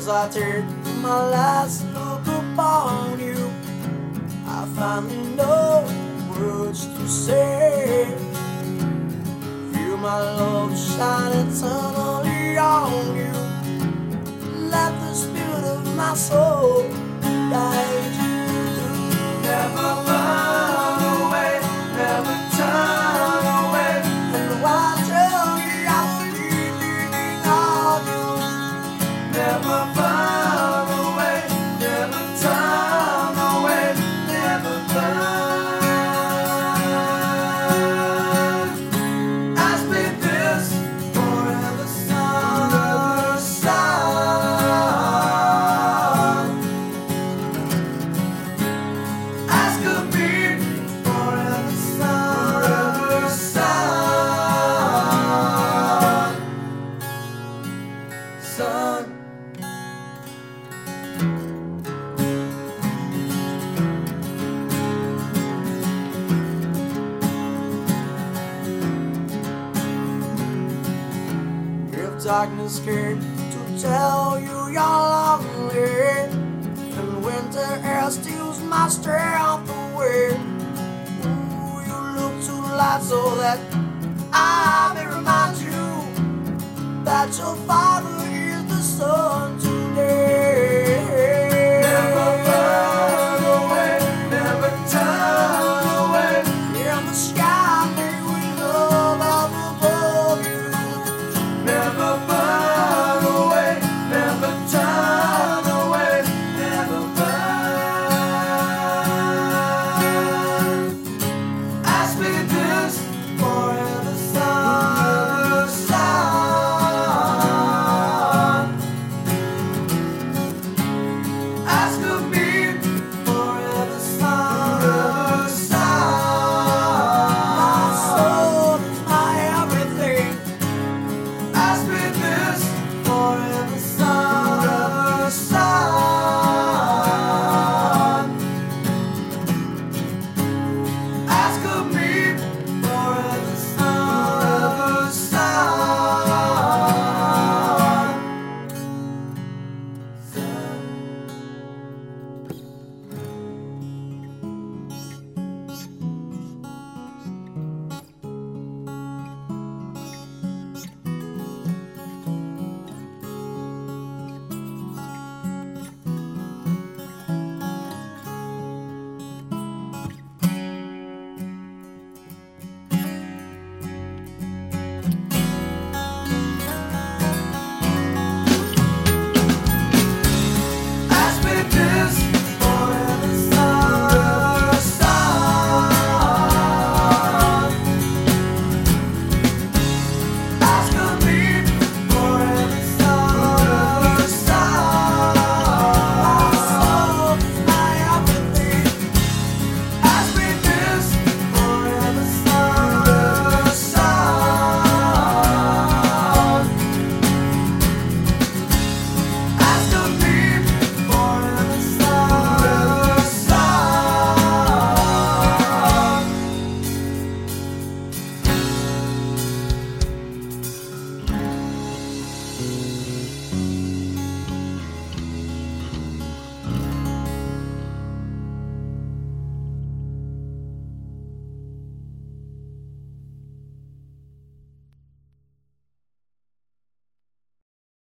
As I take my last look upon you, I finally know words to say. Feel my love shine eternally on you. Let the spirit of my soul guide you. Never run away, never turn away. And why tell me I'll be leaning on you? Never run away, never turn away, never burn. Ask me this forever, son. Ask of me forever, son. If darkness came to tell you you're lonely, and winter air steals my strength away, ooh, you look to light so that I may remind you that your father is the sun.